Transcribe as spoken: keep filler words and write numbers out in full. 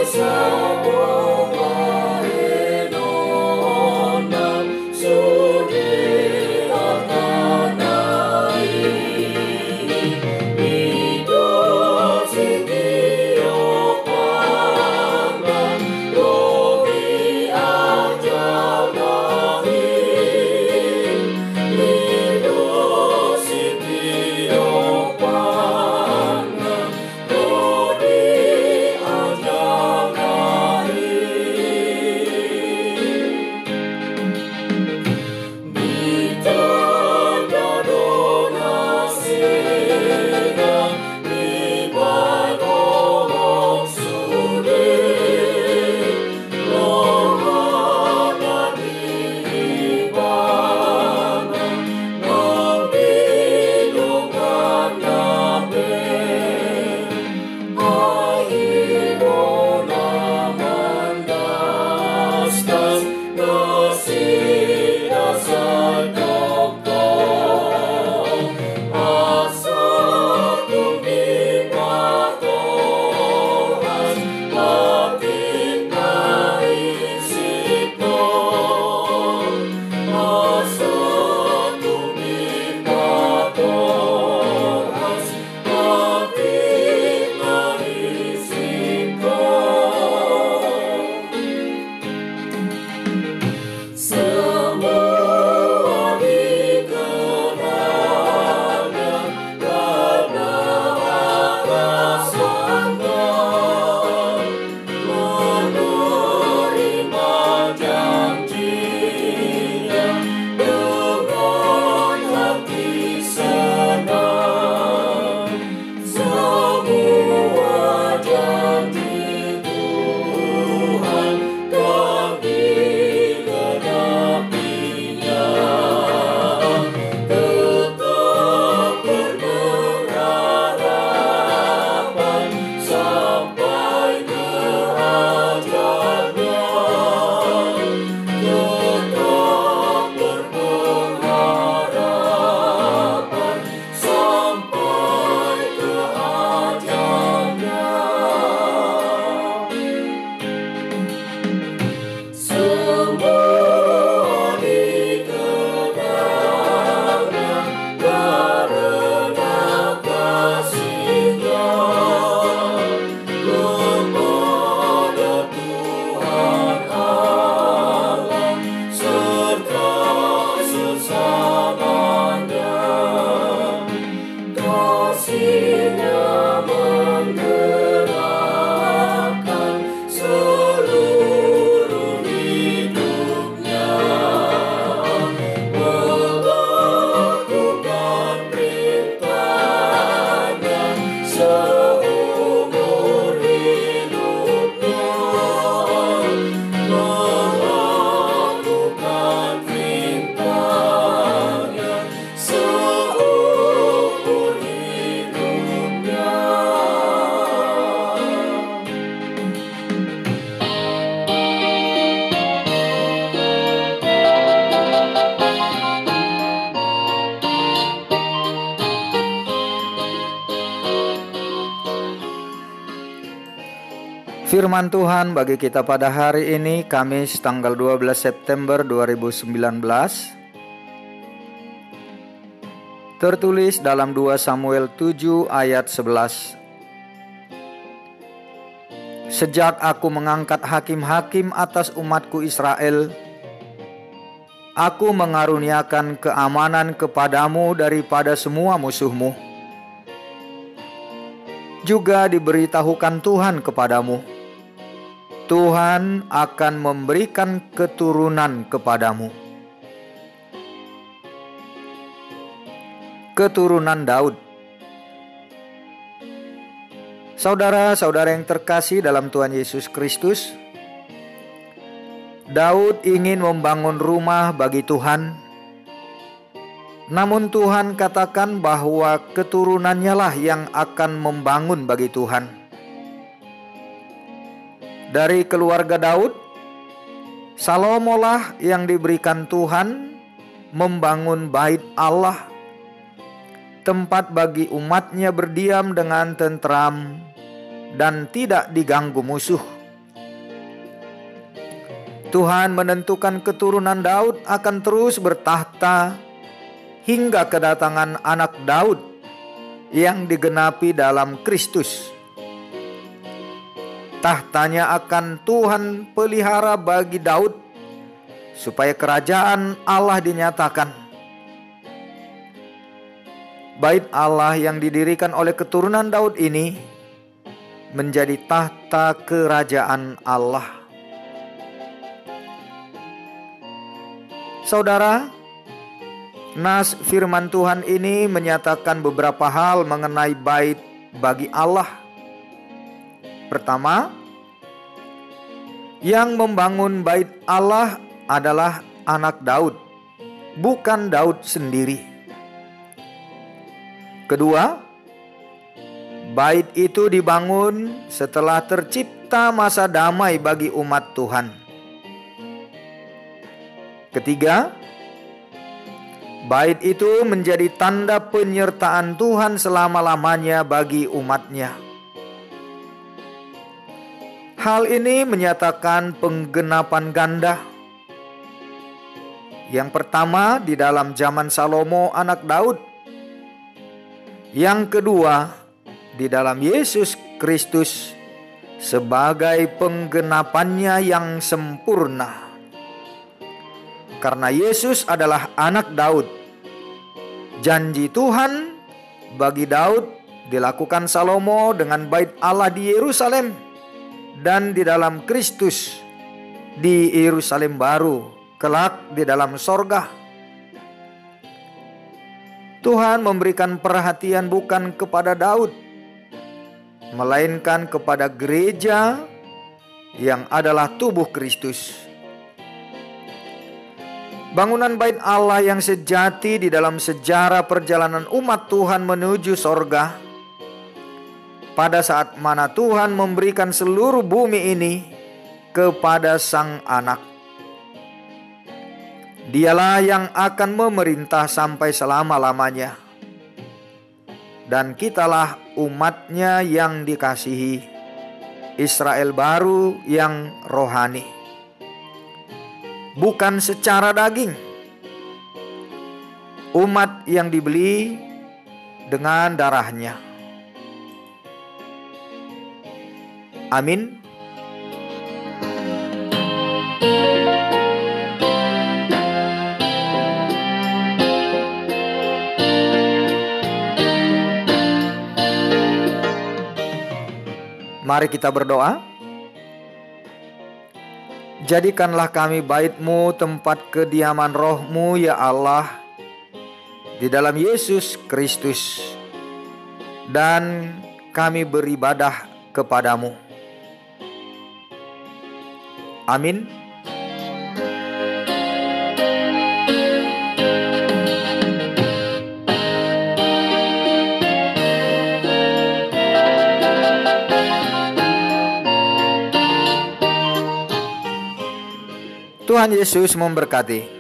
Firman Tuhan bagi kita pada hari ini, Kamis tanggal dua belas September dua ribu sembilan belas, tertulis dalam dua Samuel tujuh ayat sebelas. Sejak aku mengangkat hakim-hakim atas umatku Israel, aku mengaruniakan keamanan kepadamu daripada semua musuhmu. Juga diberitahukan Tuhan kepadamu, Tuhan akan memberikan keturunan kepadamu. Keturunan Daud. Saudara-saudara yang terkasih dalam Tuhan Yesus Kristus, Daud ingin membangun rumah bagi Tuhan. Namun Tuhan katakan bahwa keturunannya lah yang akan membangun bagi Tuhan. Dari keluarga Daud, Salomo lah yang diberikan Tuhan membangun bait Allah, tempat bagi umatnya berdiam dengan tentram dan tidak diganggu musuh. Tuhan menentukan keturunan Daud akan terus bertahta hingga kedatangan anak Daud yang digenapi dalam Kristus. Tahtanya akan Tuhan pelihara bagi Daud supaya kerajaan Allah dinyatakan. Bait Allah yang didirikan oleh keturunan Daud ini menjadi tahta kerajaan Allah. Saudara, nas firman Tuhan ini menyatakan beberapa hal mengenai bait bagi Allah. Pertama, yang membangun bait Allah adalah anak Daud, bukan Daud sendiri. Kedua, bait itu dibangun setelah tercipta masa damai bagi umat Tuhan. Ketiga, bait itu menjadi tanda penyertaan Tuhan selama-lamanya bagi umatnya. Hal ini menyatakan penggenapan ganda. Yang pertama di dalam zaman Salomo anak Daud. Yang kedua di dalam Yesus Kristus sebagai penggenapannya yang sempurna. Karena Yesus adalah anak Daud, janji Tuhan bagi Daud dilakukan Salomo dengan bait Allah di Yerusalem dan di dalam Kristus di Yerusalem baru, kelak di dalam sorga. Tuhan memberikan perhatian bukan kepada Daud, melainkan kepada gereja yang adalah tubuh Kristus. Bangunan bait Allah yang sejati di dalam sejarah perjalanan umat Tuhan menuju sorga, pada saat mana Tuhan memberikan seluruh bumi ini kepada Sang Anak. Dialah yang akan memerintah sampai selama-lamanya. Dan kitalah umatnya yang dikasihi, Israel baru yang rohani. Bukan secara daging. Umat yang dibeli dengan darahnya. Amin. Mari kita berdoa. Jadikanlah kami bait-Mu, tempat kediaman Roh-Mu ya Allah, di dalam Yesus Kristus, dan kami beribadah kepadamu. Amin. Tuhan Yesus memberkati.